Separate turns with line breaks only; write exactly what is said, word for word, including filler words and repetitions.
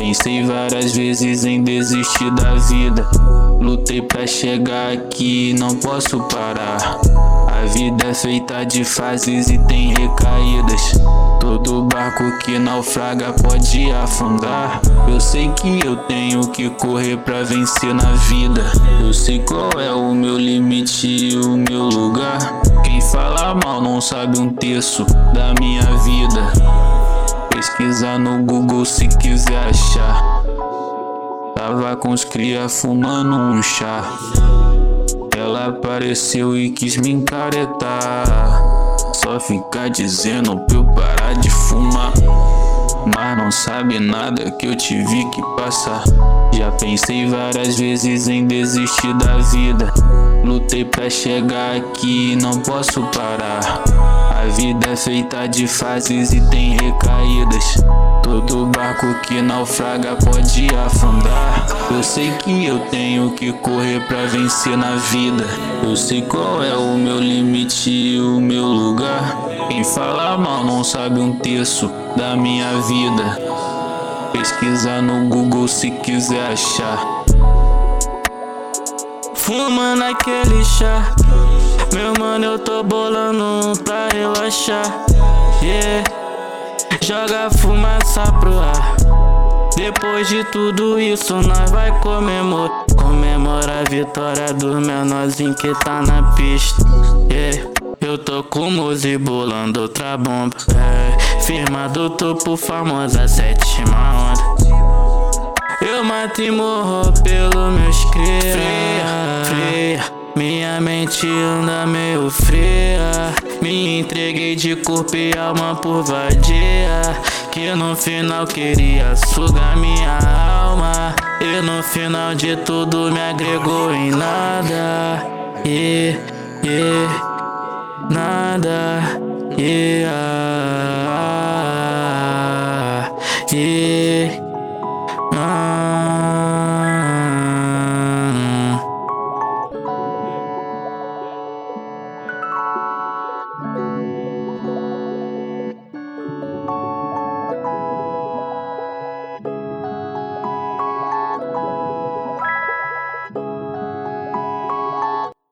pensei várias vezes em desistir da vida. Lutei pra chegar aqui, não posso parar. A vida é feita de fases e tem recaídas. Todo barco que naufraga pode afundar. Eu sei que eu tenho que correr pra vencer na vida. Eu sei qual é o meu limite e o meu lugar. Quem fala mal não sabe um terço da minha vida. Pesquisa no Google se quiser achar. Tava com os cria fumando um chá. Ela apareceu e quis me encaretar. Só ficar dizendo pra eu parar de fumar, mas não sabe nada que eu tive que passar. Já pensei várias vezes em desistir da vida. Lutei pra chegar aqui, não posso parar. A vida é feita de fases e tem recaídas. Todo barco que naufraga pode afundar. Eu sei que eu tenho que correr pra vencer na vida. Eu sei qual é o meu limite e o meu lugar. Quem fala mal não sabe um terço da minha vida. Pesquisa no Google se quiser achar.
Fumando aquele chá, meu mano, eu tô bolando um pra relaxar. Yeah, joga fumaça pro ar. Depois de tudo isso nós vai comemorar. Comemora a vitória dos menorzinhos que tá na pista. Yeah, eu tô com o Muzi bolando outra bomba. É, firma do topo, famosa sétima onda. Eu mato e morro pelo meus cria. Fria, fria, minha mente anda meio fria. Me entreguei de corpo e alma por vadia, que no final queria sugar minha alma. E no final de tudo me agregou em nada. E, e, nada. E, ah, e